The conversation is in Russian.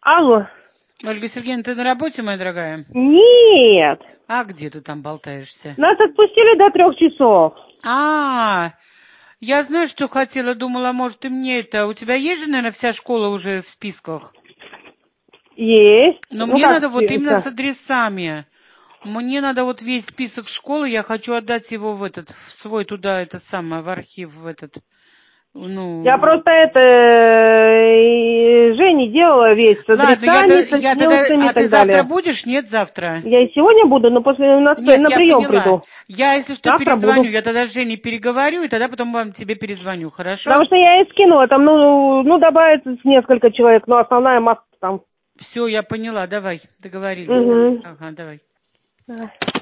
Алло. Ольга Сергеевна, ты на работе, моя дорогая? Нет. А где ты там болтаешься? Нас отпустили до 3 часов. Я знаю, что хотела, думала, может, и мне это... У тебя есть же, наверное, вся школа уже в списках? Есть. Но Ну мне как, надо вот именно с адресами. Мне надо вот весь список школы, я хочу отдать его в свой туда, в архив, Я просто Жене делала весь с Ладно, адресами, со я тогда... снилсами и А ты так завтра далее. будешь? Нет, завтра? Я и сегодня буду, но после на Нет, я прием поняла. приду. Я, если что, Завтра перезвоню. буду. Я тогда с Женей переговорю, и тогда потом тебе перезвоню, хорошо? Потому что я ей скинула, там, добавится несколько человек, но основная масса там. Все, я поняла, давай, договорились. Угу. Ага, давай. Давай.